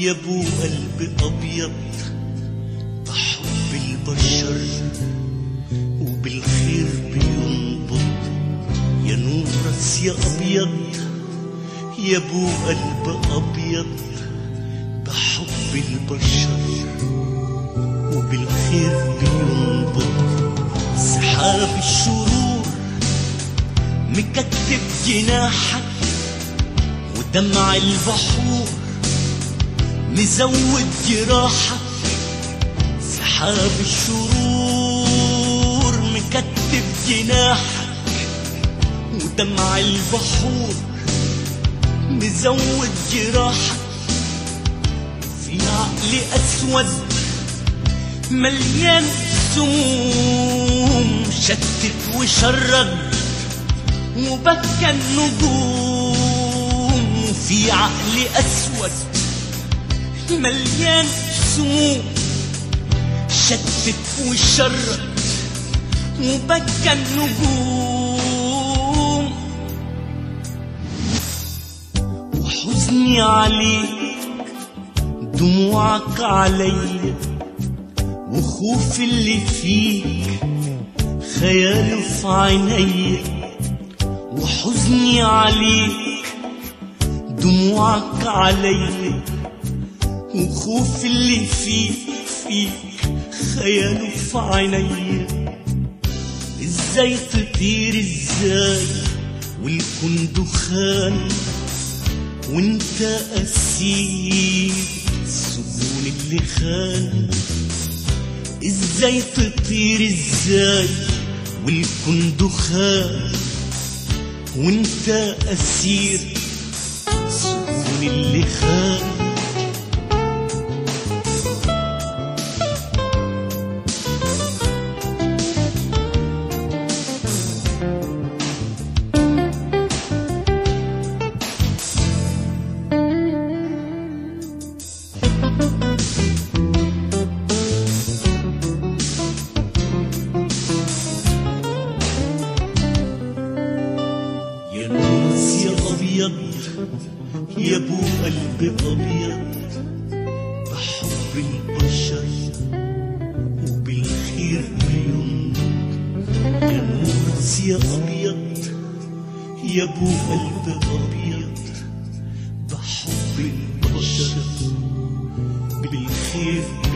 يا ابو قلب ابيض بحب البشر وبالخير بينبض، يا نور راس يا ابيض يا ابو قلب ابيض بحب البشر وبالخير بينبض. سحاب الشرور مكتب جناحك ودمع البحور مزود جراحك. سحاب الشرور مكتب جناحك ودمع البحور مزود جراحك. في عقل أسود مليان سموم شتت وشرد وبكى النجوم. في عقل أسود مليان سموم شتت وشرد وبكى النجوم. وحزني عليك دموعك عليا وخوف اللي فيك خياله في عينيا. وحزني عليك دموعك عليا وخوف اللي فيك خياله في عينيا. ازاي تطير ازاي والكون دخان وانت اسير السجون اللي خان. ازاي تطير ازاي والكون دخان وانت اسير السجون اللي خان. يا ناس يا أبيض يا ابو قلب أبيض بحب البشر وبالخير بينبض. يا ناس يا أبيض يا ابو قلب أبيض بحب البشر بالخير